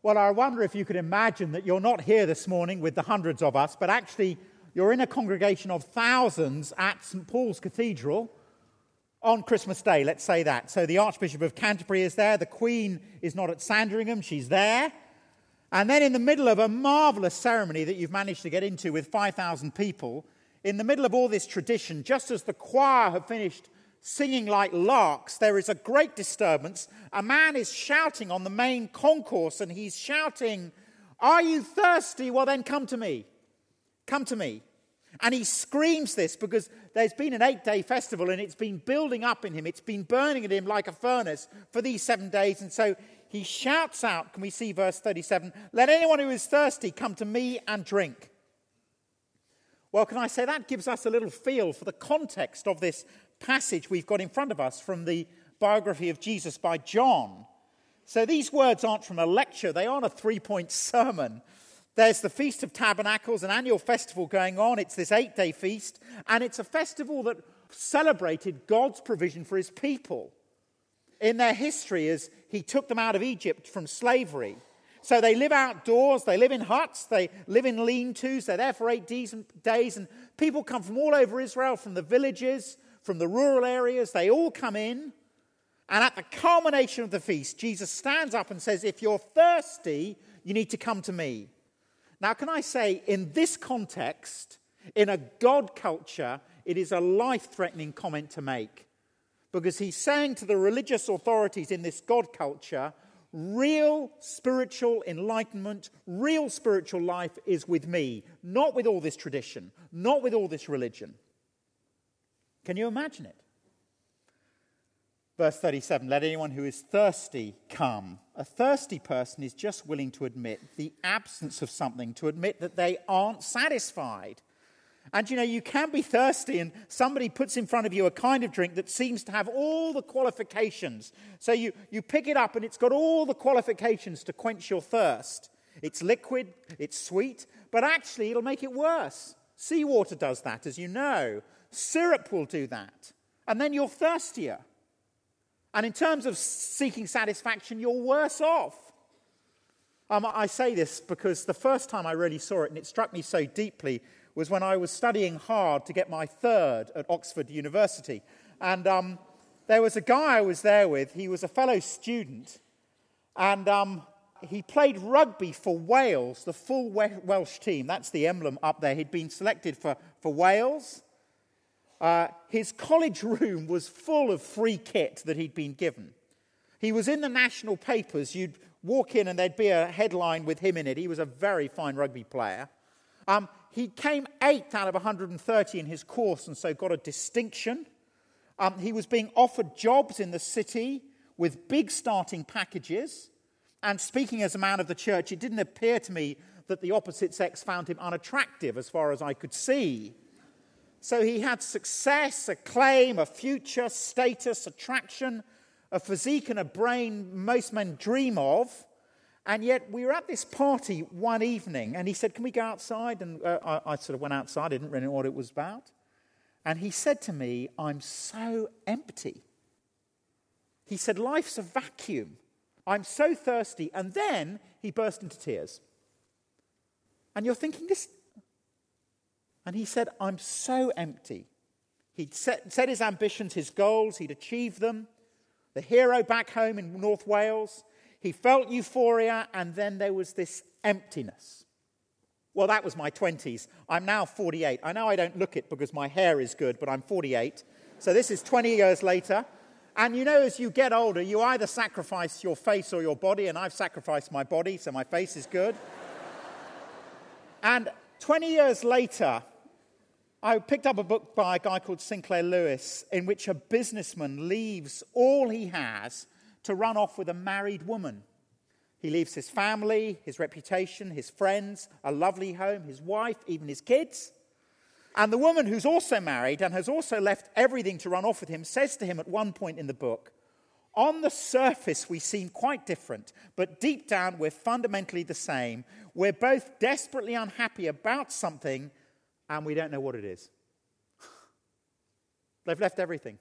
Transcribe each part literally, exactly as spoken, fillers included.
Well, I wonder if you could imagine that you're not here this morning with the hundreds of us, but actually you're in a congregation of thousands at St Paul's Cathedral on Christmas Day, let's say that. So the Archbishop of Canterbury is there, the Queen is not at Sandringham, she's there. And then in the middle of a marvellous ceremony that you've managed to get into with five thousand people, in the middle of all this tradition, just as the choir have finished singing like larks, there is a great disturbance. A man is shouting on the main concourse, and he's shouting, "Are you thirsty? Well, then come to me. Come to me." And he screams this because there's been an eight-day festival, and it's been building up in him. It's been burning at him like a furnace for these seven days. And so he shouts out, can we see verse thirty-seven, "Let anyone who is thirsty come to me and drink." Well, can I say that gives us a little feel for the context of this passage we've got in front of us from the biography of Jesus by John. So these words aren't from a lecture, they aren't a three-point sermon. There's the Feast of Tabernacles, an annual festival going on. It's this eight-day feast, and it's a festival that celebrated God's provision for his people in their history as he took them out of Egypt from slavery. So they live outdoors, they live in huts, they live in lean-tos, they're there for eight days, and people come from all over Israel, from the villages, from the rural areas, they all come in. And at the culmination of the feast, Jesus stands up and says, "If you're thirsty, you need to come to me." Now, can I say, in this context, in a God culture, it is a life-threatening comment to make. Because he's saying to the religious authorities in this God culture, real spiritual enlightenment, real spiritual life is with me, not with all this tradition, not with all this religion. Can you imagine it? Verse thirty-seven, "Let anyone who is thirsty come." A thirsty person is just willing to admit the absence of something, to admit that they aren't satisfied. And you know, you can be thirsty and somebody puts in front of you a kind of drink that seems to have all the qualifications. So you, you pick it up and it's got all the qualifications to quench your thirst. It's liquid, it's sweet, but actually it'll make it worse. Seawater does that, as you know. Syrup will do that. And then you're thirstier. And in terms of seeking satisfaction, you're worse off. Um, I say this because the first time I really saw it, and it struck me so deeply, was when I was studying hard to get my third at Oxford University. And um, there was a guy I was there with. He was a fellow student. And um, he played rugby for Wales, the full Welsh team. That's the emblem up there. He'd been selected for, for Wales. Uh, his college room was full of free kit that he'd been given. He was in the national papers. You'd walk in and there'd be a headline with him in it. He was a very fine rugby player. Um, he came eighth out of one hundred thirty in his course and so got a distinction. Um, he was being offered jobs in the city with big starting packages. And speaking as a man of the church, it didn't appear to me that the opposite sex found him unattractive as far as I could see. So he had success, acclaim, a future, status, attraction, a physique and a brain most men dream of. And yet we were at this party one evening and he said, "Can we go outside?" And uh, I, I sort of went outside, I didn't really know what it was about. And he said to me, "I'm so empty." He said, "Life's a vacuum. I'm so thirsty." And then he burst into tears. And you're thinking, this... And he said, "I'm so empty." He'd set, set his ambitions, his goals, he'd achieved them. The hero back home in North Wales. He felt euphoria, and then there was this emptiness. Well, that was my twenties. I'm now forty-eight. I know I don't look it because my hair is good, but I'm forty-eight. So this is twenty years later. And you know, as you get older, you either sacrifice your face or your body, and I've sacrificed my body, so my face is good. And twenty years later, I picked up a book by a guy called Sinclair Lewis in which a businessman leaves all he has to run off with a married woman. He leaves his family, his reputation, his friends, a lovely home, his wife, even his kids. And the woman, who's also married and has also left everything to run off with him, says to him at one point in the book, "On the surface we seem quite different, but deep down we're fundamentally the same. We're both desperately unhappy about something and we don't know what it is." They've left everything.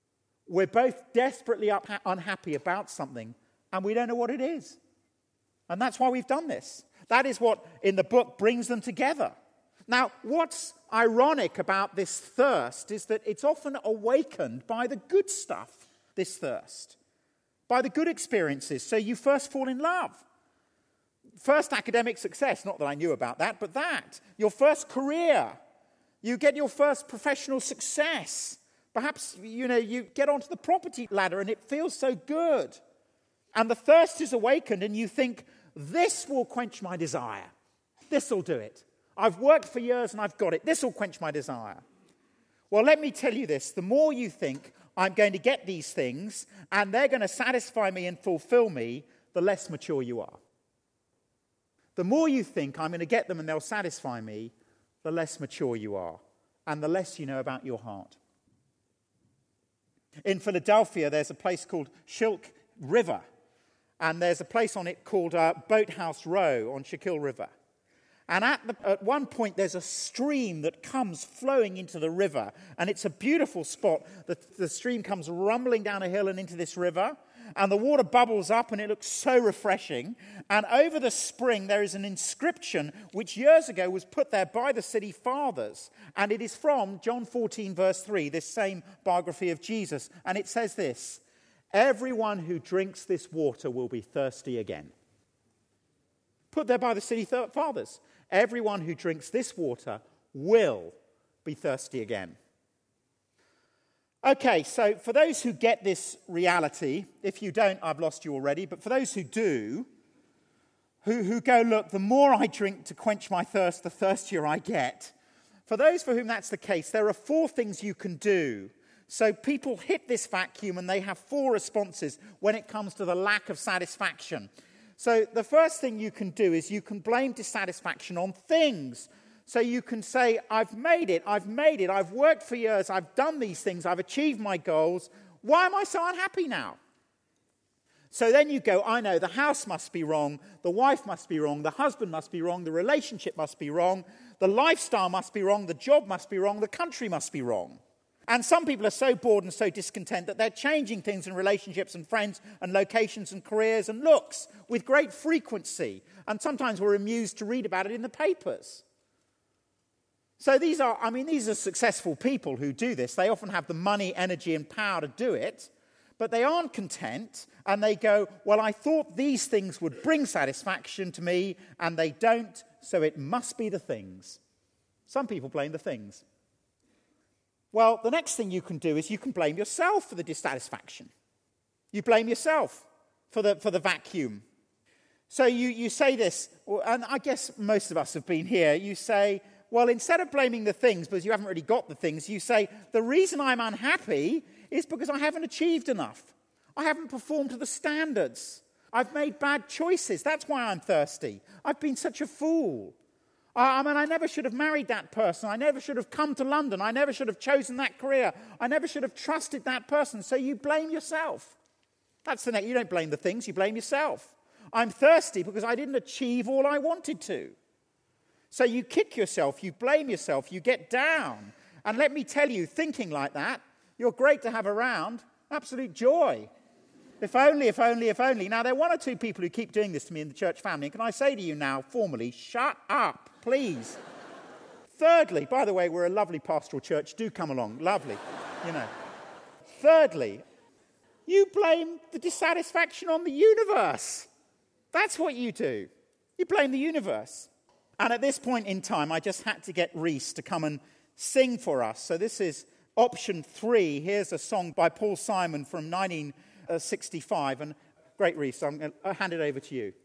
We're both desperately unha- unhappy about something and we don't know what it is. And that's why we've done this. That is what, in the book, brings them together. Now, what's ironic about this thirst is that it's often awakened by the good stuff, this thirst, by the good experiences. So you first fall in love. First academic success, not that I knew about that, but that. Your first career. You get your first professional success. Perhaps, you know, you get onto the property ladder and it feels so good. And the thirst is awakened and you think, this will quench my desire. This will do it. I've worked for years and I've got it. This will quench my desire. Well, let me tell you this. The more you think, I'm going to get these things and they're going to satisfy me and fulfill me, the less mature you are. The more you think, I'm going to get them and they'll satisfy me, the less mature you are. And the less you know about your heart. In Philadelphia, there's a place called Shilk River. And there's a place on it called uh, Boathouse Row on Schuylkill River. And at, the, at one point, there's a stream that comes flowing into the river. And it's a beautiful spot. The, the stream comes rumbling down a hill and into this river. And the water bubbles up and it looks so refreshing. And over the spring, there is an inscription which years ago was put there by the city fathers. And it is from John fourteen, verse three, this same biography of Jesus. And it says this, everyone who drinks this water will be thirsty again. Put there by the city th- fathers. Everyone who drinks this water will be thirsty again. Okay, so for those who get this reality, if you don't, I've lost you already, but for those who do, who, who go, look, the more I drink to quench my thirst, the thirstier I get. For those for whom that's the case, there are four things you can do. So people hit this vacuum and they have four responses when it comes to the lack of satisfaction. So the first thing you can do is you can blame dissatisfaction on things. So you can say, I've made it, I've made it, I've worked for years, I've done these things, I've achieved my goals. Why am I so unhappy now? So then you go, I know, the house must be wrong, the wife must be wrong, the husband must be wrong, the relationship must be wrong, the lifestyle must be wrong, the job must be wrong, the country must be wrong. And some people are so bored and so discontent that they're changing things in relationships and friends and locations and careers and looks with great frequency. And sometimes we're amused to read about it in the papers. So these are, I mean, these are successful people who do this. They often have the money, energy, and power to do it. But they aren't content, and they go, well, I thought these things would bring satisfaction to me, and they don't, so it must be the things. Some people blame the things. Well, the next thing you can do is you can blame yourself for the dissatisfaction. You blame yourself for the, for the vacuum. So you, you say this, and I guess most of us have been here, you say, well, instead of blaming the things, because you haven't really got the things, you say, the reason I'm unhappy is because I haven't achieved enough. I haven't performed to the standards. I've made bad choices. That's why I'm thirsty. I've been such a fool. I, I mean, I never should have married that person. I never should have come to London. I never should have chosen that career. I never should have trusted that person. So you blame yourself. That's the next. You don't blame the things, you blame yourself. I'm thirsty because I didn't achieve all I wanted to. So you kick yourself, you blame yourself, you get down. And let me tell you, thinking like that, you're great to have around. Absolute joy. If only, if only, if only. Now, there are one or two people who keep doing this to me in the church family. And can I say to you now, formally, shut up, please. Thirdly, by the way, we're a lovely pastoral church. Do come along. Lovely, you know. Thirdly, you blame the dissatisfaction on the universe. That's what you do. You blame the universe. And at this point in time, I just had to get Reese to come and sing for us. So this is option three. Here's a song by Paul Simon from nineteen sixty-five. And great, Reese, I'm going to hand it over to you.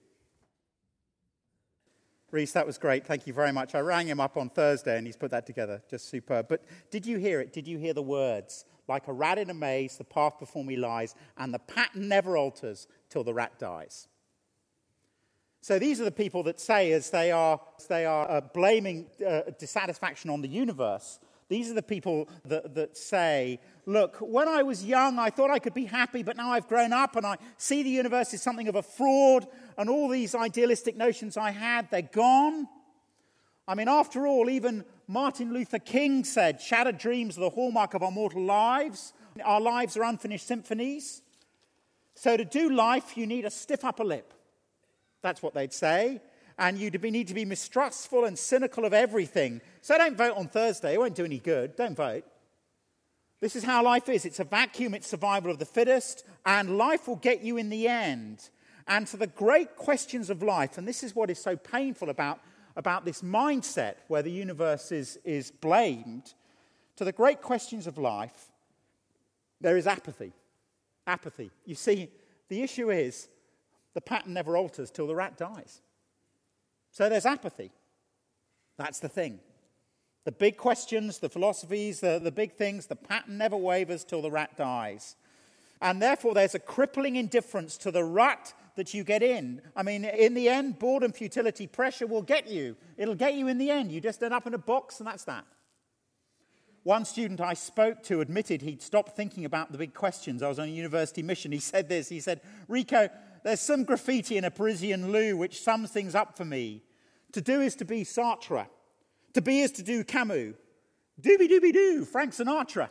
Reese, that was great. Thank you very much. I rang him up on Thursday and he's put that together. Just superb. But did you hear it? Did you hear the words? Like a rat in a maze, the path before me lies, and the pattern never alters till the rat dies. So these are the people that say, as they are, as they are uh, blaming uh, dissatisfaction on the universe, these are the people that, that say, look, when I was young, I thought I could be happy, but now I've grown up and I see the universe as something of a fraud, and all these idealistic notions I had, they're gone. I mean, after all, even Martin Luther King said, shattered dreams are the hallmark of our mortal lives. Our lives are unfinished symphonies. So to do life, you need a stiff upper lip. That's what they'd say. And you need to be mistrustful and cynical of everything. So don't vote on Thursday. It won't do any good. Don't vote. This is how life is. It's a vacuum. It's survival of the fittest. And life will get you in the end. And to the great questions of life, and this is what is so painful about, about this mindset where the universe is, is blamed, to the great questions of life, there is apathy. Apathy. You see, the issue is the pattern never alters till the rat dies. So there's apathy. That's the thing. The big questions, the philosophies, the, the big things, the pattern never wavers till the rat dies. And therefore there's a crippling indifference to the rut that you get in. I mean, in the end, boredom, futility, pressure will get you. It'll get you in the end. You just end up in a box and that's that. One student I spoke to admitted he'd stopped thinking about the big questions. I was on a university mission. He said this. He said, Rico, there's some graffiti in a Parisian loo which sums things up for me. To do is to be Sartre. To be is to do Camus. Doobie-doobie-doo, Frank Sinatra.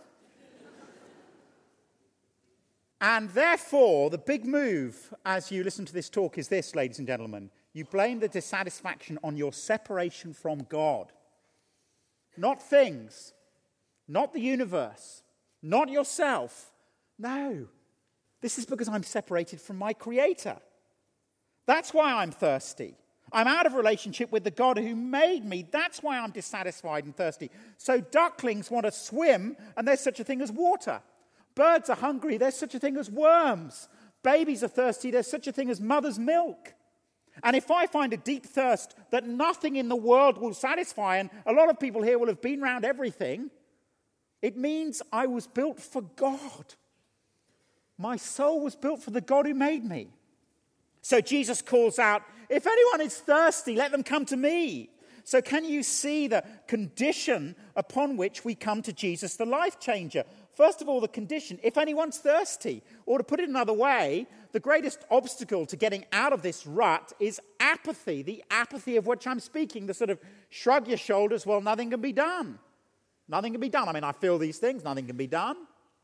And therefore, the big move as you listen to this talk is this, ladies and gentlemen. You blame the dissatisfaction on your separation from God. Not things. Not the universe. Not yourself. No. This is because I'm separated from my Creator. That's why I'm thirsty. I'm out of relationship with the God who made me. That's why I'm dissatisfied and thirsty. So ducklings want to swim, and there's such a thing as water. Birds are hungry, there's such a thing as worms. Babies are thirsty, there's such a thing as mother's milk. And if I find a deep thirst that nothing in the world will satisfy, and a lot of people here will have been around everything, it means I was built for God. My soul was built for the God who made me. So Jesus calls out, if anyone is thirsty, let them come to me. So can you see the condition upon which we come to Jesus, the life changer? First of all, the condition, if anyone's thirsty. Or to put it another way, the greatest obstacle to getting out of this rut is apathy. The apathy of which I'm speaking, the sort of shrug your shoulders, well, nothing can be done. Nothing can be done. I mean, I feel these things, nothing can be done.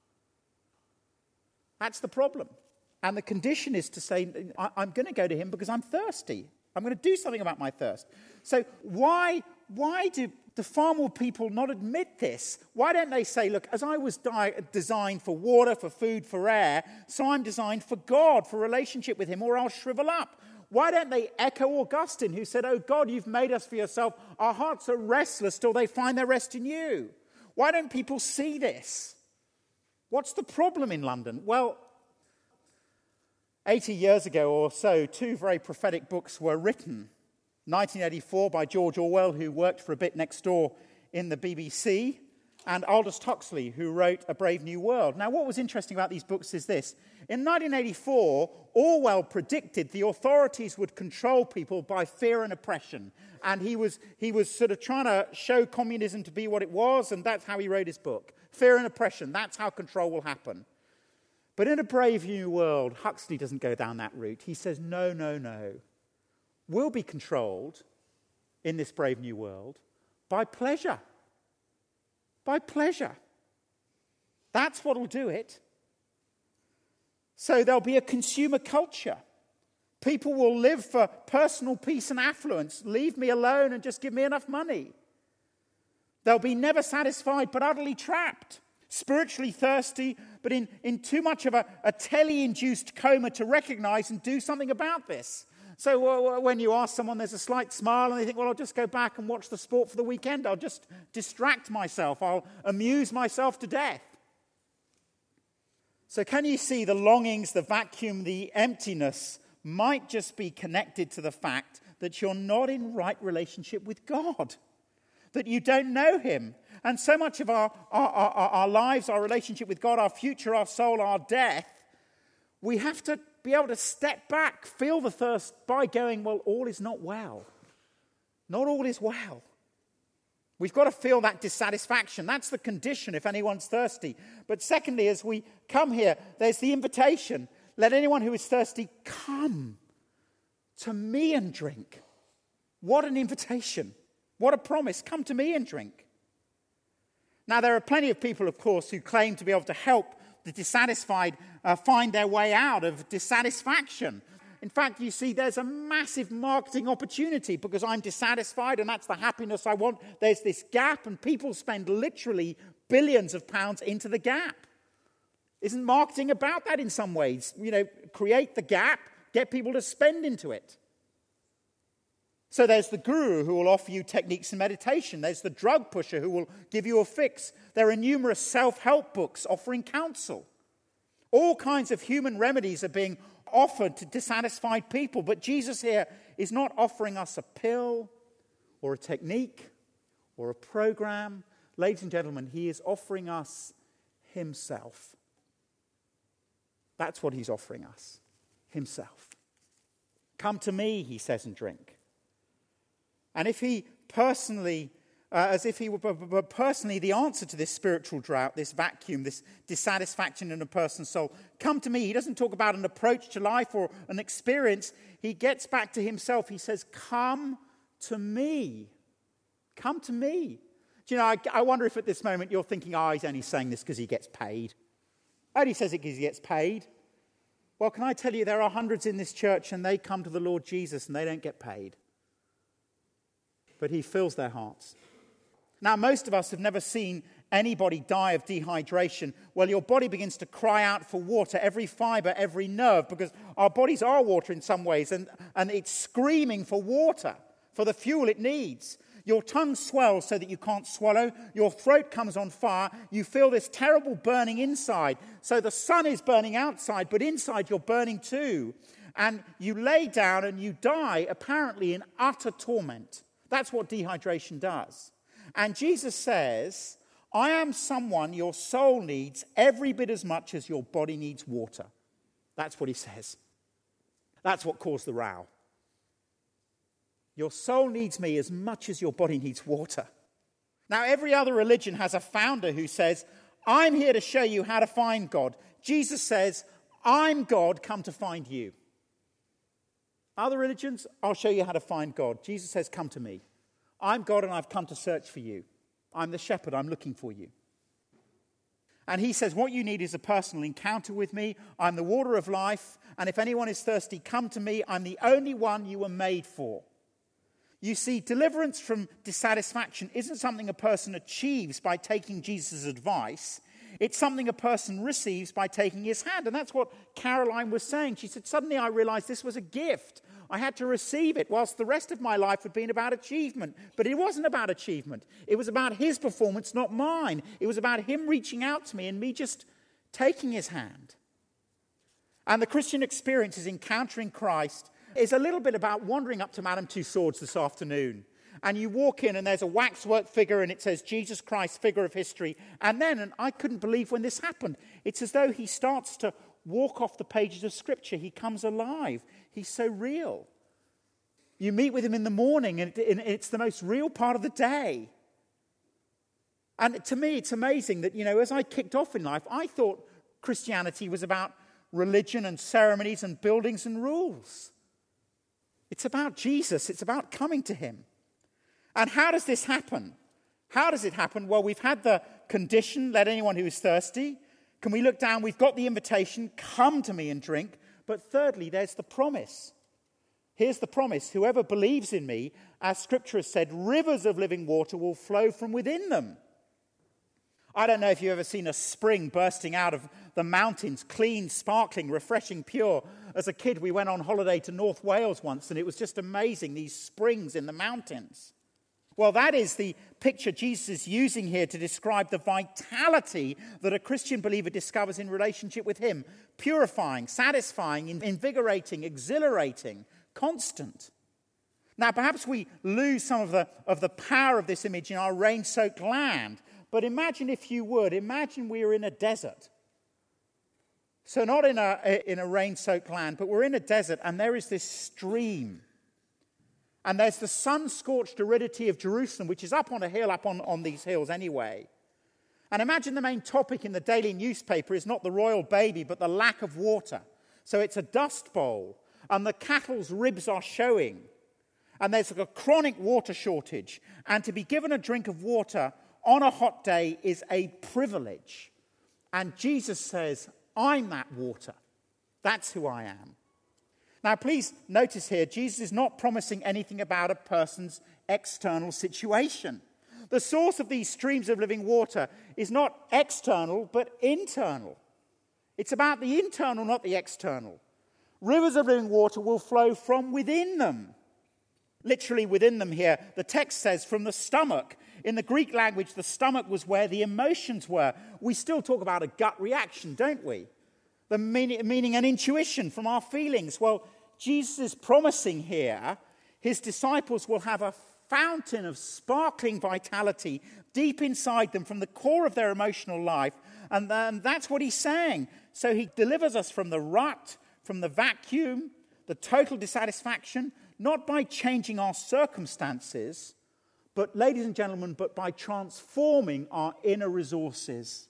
That's the problem. And the condition is to say, I'm going to go to him because I'm thirsty. I'm going to do something about my thirst. So why, why do the far more people not admit this? Why don't they say, look, as I was di- designed for water, for food, for air, so I'm designed for God, for relationship with him, or I'll shrivel up. Why don't they echo Augustine, who said, oh God, you've made us for yourself. Our hearts are restless till they find their rest in you. Why don't people see this? What's the problem in London? Well, eighty years ago or so, two very prophetic books were written. nineteen eighty-four by George Orwell, who worked for a bit next door in the B B C, and Aldous Huxley, who wrote A Brave New World. Now, what was interesting about these books is this. In nineteen eighty-four, Orwell predicted the authorities would control people by fear and oppression. And he was, he was sort of trying to show communism to be what it was, and that's how he wrote his book. Fear and oppression, that's how control will happen. But in A Brave New World, Huxley doesn't go down that route. He says, no, no, no. We'll be controlled in this brave new world by pleasure. By pleasure. That's what will do it. So there'll be a consumer culture. People will live for personal peace and affluence. Leave me alone and just give me enough money. They'll be never satisfied but utterly trapped. Spiritually thirsty, but in, in too much of a, a telly-induced coma to recognize and do something about this. So uh, when you ask someone, there's a slight smile, and they think, well, I'll just go back and watch the sport for the weekend. I'll just distract myself. I'll amuse myself to death. So can you see the longings, the vacuum, the emptiness might just be connected to the fact that you're not in right relationship with God, that you don't know him. And so much of our, our, our, our lives, our relationship with God, our future, our soul, our death, we have to be able to step back, feel the thirst by going, well, all is not well. Not all is well. We've got to feel that dissatisfaction. That's the condition if anyone's thirsty. But secondly, as we come here, there's the invitation. Let anyone who is thirsty come to me and drink. What an invitation. What a promise. Come to me and drink. Now, there are plenty of people, of course, who claim to be able to help the dissatisfied uh, find their way out of dissatisfaction. In fact, you see, there's a massive marketing opportunity because I'm dissatisfied and that's the happiness I want. There's this gap and people spend literally billions of pounds into the gap. Isn't marketing about that in some ways? You know, create the gap, get people to spend into it. So there's the guru who will offer you techniques in meditation. There's the drug pusher who will give you a fix. There are numerous self-help books offering counsel. All kinds of human remedies are being offered to dissatisfied people. But Jesus here is not offering us a pill or a technique or a program. Ladies and gentlemen, he is offering us himself. That's what he's offering us, himself. Come to me, he says, and drink. And if he personally, uh, as if he were personally the answer to this spiritual drought, this vacuum, this dissatisfaction in a person's soul, come to me. He doesn't talk about an approach to life or an experience. He gets back to himself. He says, come to me. Come to me. Do you know, I, I wonder if at this moment you're thinking, oh, he's only saying this because he gets paid. Only says it because he gets paid. Well, can I tell you, there are hundreds in this church and they come to the Lord Jesus and they don't get paid. But he fills their hearts. Now, most of us have never seen anybody die of dehydration. Well, your body begins to cry out for water, every fiber, every nerve, because our bodies are water in some ways, and, and it's screaming for water, for the fuel it needs. Your tongue swells so that you can't swallow. Your throat comes on fire. You feel this terrible burning inside. So the sun is burning outside, but inside you're burning too. And you lay down and you die, apparently in utter torment. That's what dehydration does. And Jesus says, I am someone your soul needs every bit as much as your body needs water. That's what he says. That's what caused the row. Your soul needs me as much as your body needs water. Now, every other religion has a founder who says, I'm here to show you how to find God. Jesus says, I'm God, come to find you. Other religions, I'll show you how to find God. Jesus says, come to me. I'm God and I've come to search for you. I'm the shepherd, I'm looking for you. And he says, what you need is a personal encounter with me. I'm the water of life. And if anyone is thirsty, come to me. I'm the only one you were made for. You see, deliverance from dissatisfaction isn't something a person achieves by taking Jesus' advice. It's something a person receives by taking his hand. And that's what Caroline was saying. She said, suddenly I realized this was a gift. I had to receive it, whilst the rest of my life had been about achievement. But it wasn't about achievement. It was about his performance, not mine. It was about him reaching out to me and me just taking his hand. And the Christian experience is encountering Christ is a little bit about wandering up to Madame Tussauds this afternoon. And you walk in and there's a waxwork figure and it says, Jesus Christ, figure of history. And then, and I couldn't believe when this happened, it's as though he starts to walk off the pages of Scripture. He comes alive. He's so real. You meet with him in the morning and it's the most real part of the day. And to me, it's amazing that, you know, as I kicked off in life, I thought Christianity was about religion and ceremonies and buildings and rules. It's about Jesus. It's about coming to him. And how does this happen? How does it happen? Well, we've had the condition, let anyone who is thirsty. Can we look down? We've got the invitation, come to me and drink. But thirdly, there's the promise. Here's the promise. Whoever believes in me, as Scripture has said, rivers of living water will flow from within them. I don't know if you've ever seen a spring bursting out of the mountains, clean, sparkling, refreshing, pure. As a kid, we went on holiday to North Wales once, and it was just amazing, these springs in the mountains. Well, that is the picture Jesus is using here to describe the vitality that a Christian believer discovers in relationship with him. Purifying, satisfying, invigorating, exhilarating, constant. Now, perhaps we lose some of the, of the power of this image in our rain-soaked land. But imagine, if you would, imagine we are in a desert. So not in a, in a rain-soaked land, but we're in a desert and there is this stream. And there's the sun-scorched aridity of Jerusalem, which is up on a hill, up on, on these hills anyway. And imagine the main topic in the daily newspaper is not the royal baby, but the lack of water. So it's a dust bowl, and the cattle's ribs are showing. And there's a chronic water shortage. And to be given a drink of water on a hot day is a privilege. And Jesus says, I'm that water. That's who I am. Now, please notice here, Jesus is not promising anything about a person's external situation. The source of these streams of living water is not external, but internal. It's about the internal, not the external. Rivers of living water will flow from within them. Literally within them here, the text says from the stomach. In the Greek language, the stomach was where the emotions were. We still talk about a gut reaction, don't we? The meaning, meaning an intuition from our feelings. Well, Jesus is promising here his disciples will have a fountain of sparkling vitality deep inside them from the core of their emotional life. And then that's what he's saying. So he delivers us from the rut, from the vacuum, the total dissatisfaction, not by changing our circumstances, but, ladies and gentlemen, but by transforming our inner resources.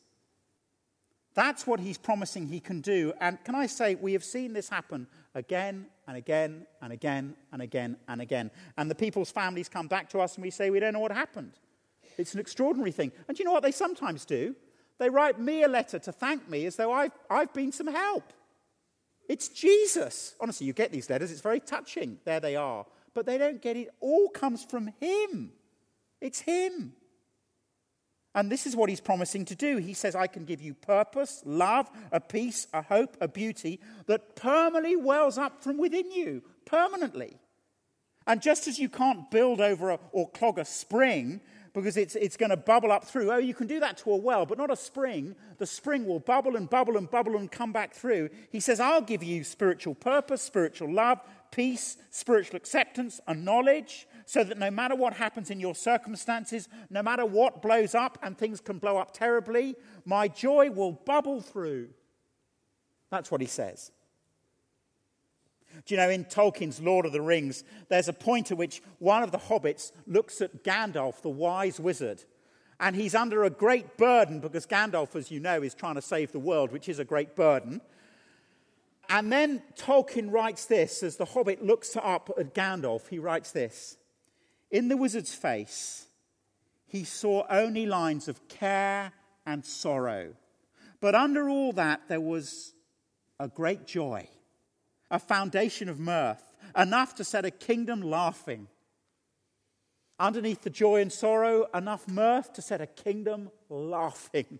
That's what he's promising he can do. And can I say, we have seen this happen again and again and again and again and again. And the people's families come back to us and we say, we don't know what happened. It's an extraordinary thing. And do you know what they sometimes do? They write me a letter to thank me as though I've, I've been some help. It's Jesus. Honestly, you get these letters. It's very touching. There they are. But they don't get it. It all comes from him. It's him. And this is what he's promising to do. He says, I can give you purpose, love, a peace, a hope, a beauty that permanently wells up from within you. Permanently. And just as you can't build over a, or clog a spring because it's, it's going to bubble up through. Oh, you can do that to a well, but not a spring. The spring will bubble and bubble and bubble and come back through. He says, I'll give you spiritual purpose, spiritual love, peace, spiritual acceptance, and knowledge, so that no matter what happens in your circumstances, no matter what blows up, and things can blow up terribly, my joy will bubble through. That's what he says. Do you know, in Tolkien's Lord of the Rings, there's a point at which one of the hobbits looks at Gandalf, the wise wizard, and he's under a great burden because Gandalf, as you know, is trying to save the world, which is a great burden. And then Tolkien writes this, as the hobbit looks up at Gandalf, he writes this. In the wizard's face, he saw only lines of care and sorrow. But under all that, there was a great joy, a foundation of mirth, enough to set a kingdom laughing. Underneath the joy and sorrow, enough mirth to set a kingdom laughing.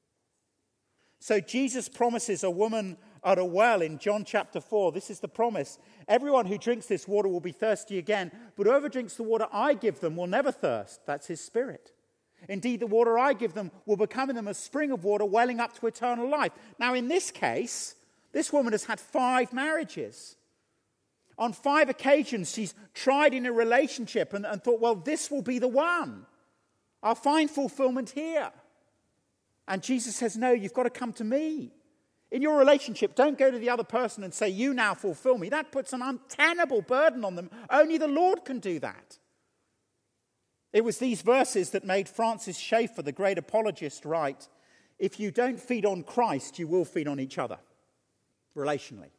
So Jesus promises a woman at a well in John chapter four. This is the promise. Everyone who drinks this water will be thirsty again, but whoever drinks the water I give them will never thirst. That's his Spirit. Indeed, the water I give them will become in them a spring of water welling up to eternal life. Now, in this case, this woman has had five marriages. On five occasions, she's tried in a relationship and, and thought, well, this will be the one. I'll find fulfillment here. And Jesus says, no, you've got to come to me. In your relationship, don't go to the other person and say, you now fulfill me. That puts an untenable burden on them. Only the Lord can do that. It was these verses that made Francis Schaeffer, the great apologist, write, if you don't feed on Christ, you will feed on each other, relationally.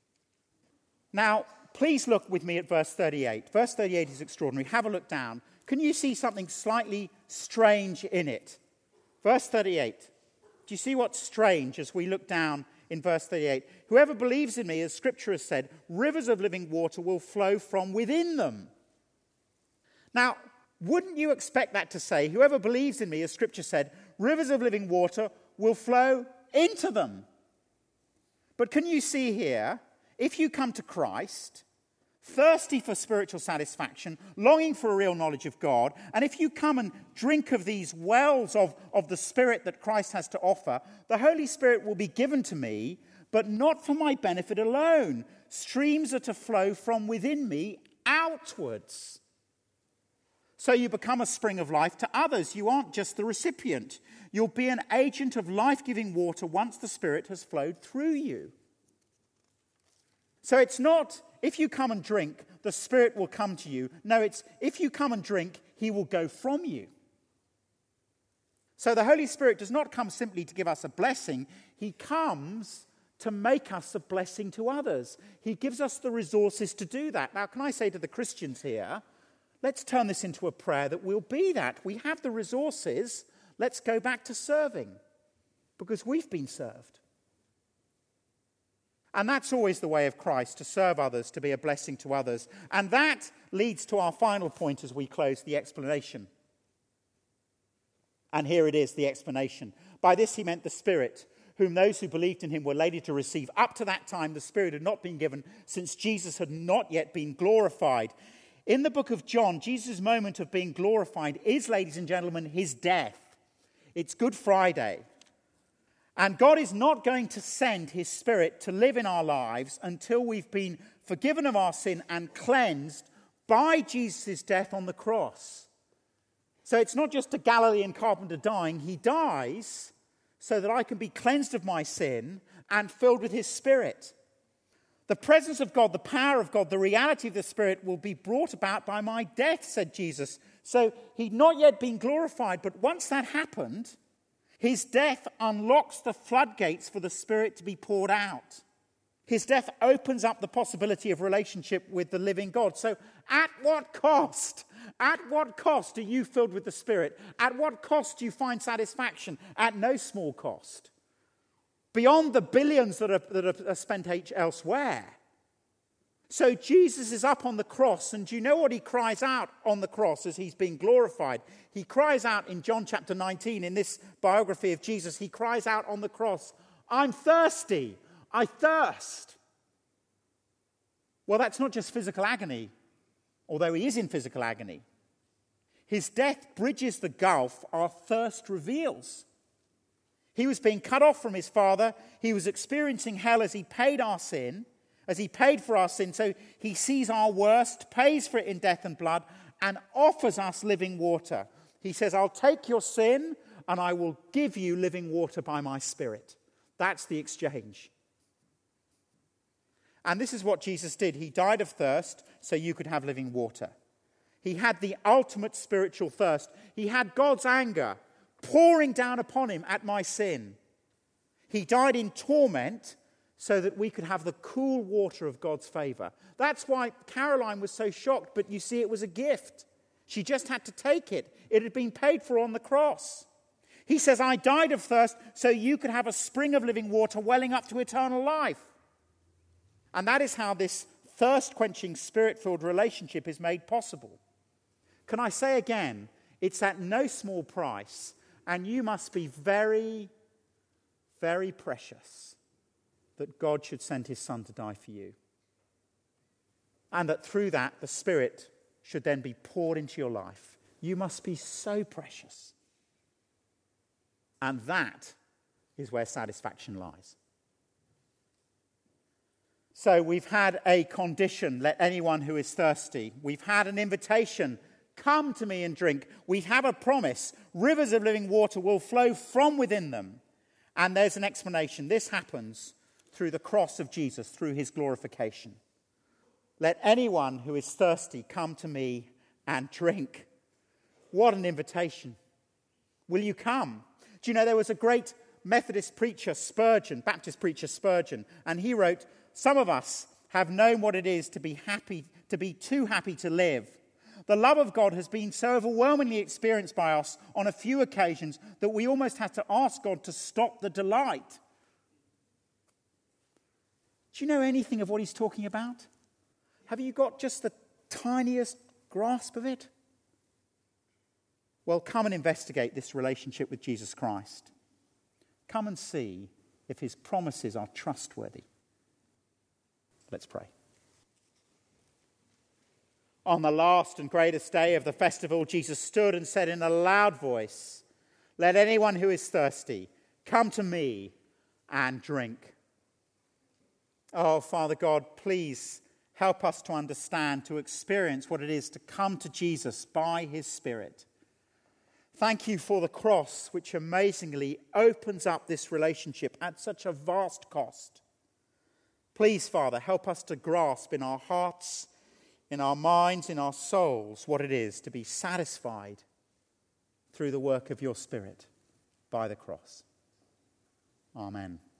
Now, please look with me at verse thirty-eight. Verse thirty-eight is extraordinary. Have a look down. Can you see something slightly strange in it? Verse thirty-eight. Do you see what's strange as we look down in verse thirty-eight? Whoever believes in me, as Scripture has said, rivers of living water will flow from within them. Now, wouldn't you expect that to say, whoever believes in me, as Scripture said, rivers of living water will flow into them? But can you see here, if you come to Christ, thirsty for spiritual satisfaction, longing for a real knowledge of God, and if you come and drink of these wells of, of the Spirit that Christ has to offer, the Holy Spirit will be given to me, but not for my benefit alone. Streams are to flow from within me outwards. So you become a spring of life to others. You aren't just the recipient. You'll be an agent of life-giving water once the Spirit has flowed through you. So it's not, if you come and drink, the Spirit will come to you. No, it's, if you come and drink, he will go from you. So the Holy Spirit does not come simply to give us a blessing. He comes to make us a blessing to others. He gives us the resources to do that. Now, can I say to the Christians here, let's turn this into a prayer that we'll be that. We have the resources. Let's go back to serving because we've been served. And that's always the way of Christ, to serve others, to be a blessing to others. And that leads to our final point as we close, the explanation. And here it is, the explanation. By this he meant the Spirit, whom those who believed in him were later to receive. Up to that time, the Spirit had not been given, since Jesus had not yet been glorified. In the book of John, Jesus' moment of being glorified is, ladies and gentlemen, his death. It's Good Friday. And God is not going to send his Spirit to live in our lives until we've been forgiven of our sin and cleansed by Jesus' death on the cross. So it's not just a Galilean carpenter dying. He dies so that I can be cleansed of my sin and filled with his Spirit. The presence of God, the power of God, the reality of the Spirit will be brought about by my death, said Jesus. So he'd not yet been glorified, but once that happened, his death unlocks the floodgates for the Spirit to be poured out. His death opens up the possibility of relationship with the living God. So at what cost? At what cost are you filled with the Spirit? At what cost do you find satisfaction? At no small cost. Beyond the billions that are, that are spent elsewhere. So Jesus is up on the cross, and do you know what he cries out on the cross as he's being glorified? He cries out in John chapter nineteen, in this biography of Jesus, he cries out on the cross, I'm thirsty, I thirst. Well, that's not just physical agony, although he is in physical agony. His death bridges the gulf our thirst reveals. He was being cut off from his Father. He was experiencing hell as he paid our sin, as he paid for our sin. So he sees our worst, pays for it in death and blood, and offers us living water. He says, I'll take your sin and I will give you living water by my Spirit. That's the exchange. And this is what Jesus did. He died of thirst so you could have living water. He had the ultimate spiritual thirst. He had God's anger pouring down upon him at my sin. He died in torment so that we could have the cool water of God's favor. That's why Caroline was so shocked, but you see, it was a gift. She just had to take it. It had been paid for on the cross. He says, I died of thirst so you could have a spring of living water welling up to eternal life. And that is how this thirst-quenching, spirit-filled relationship is made possible. Can I say again, it's at no small price, and you must be very, very precious that God should send his Son to die for you. And that through that, the Spirit should then be poured into your life. You must be so precious. And that is where satisfaction lies. So we've had a condition, let anyone who is thirsty. We've had an invitation, come to me and drink. We have a promise, rivers of living water will flow from within them. And there's an explanation. This happens through the cross of Jesus, through his glorification. Let anyone who is thirsty come to me and drink. What an invitation. Will you come? Do you know there was a great Methodist preacher, Spurgeon, Baptist preacher Spurgeon, and he wrote, some of us have known what it is to be happy, to be too happy to live. The love of God has been so overwhelmingly experienced by us on a few occasions that we almost had to ask God to stop the delight. Do you know anything of what he's talking about? Have you got just the tiniest grasp of it? Well, come and investigate this relationship with Jesus Christ. Come and see if his promises are trustworthy. Let's pray. On the last and greatest day of the festival, Jesus stood and said in a loud voice, let anyone who is thirsty come to me and drink. Oh, Father God, please help us to understand, to experience what it is to come to Jesus by his Spirit. Thank you for the cross, which amazingly opens up this relationship at such a vast cost. Please, Father, help us to grasp in our hearts, in our minds, in our souls, what it is to be satisfied through the work of your Spirit by the cross. Amen.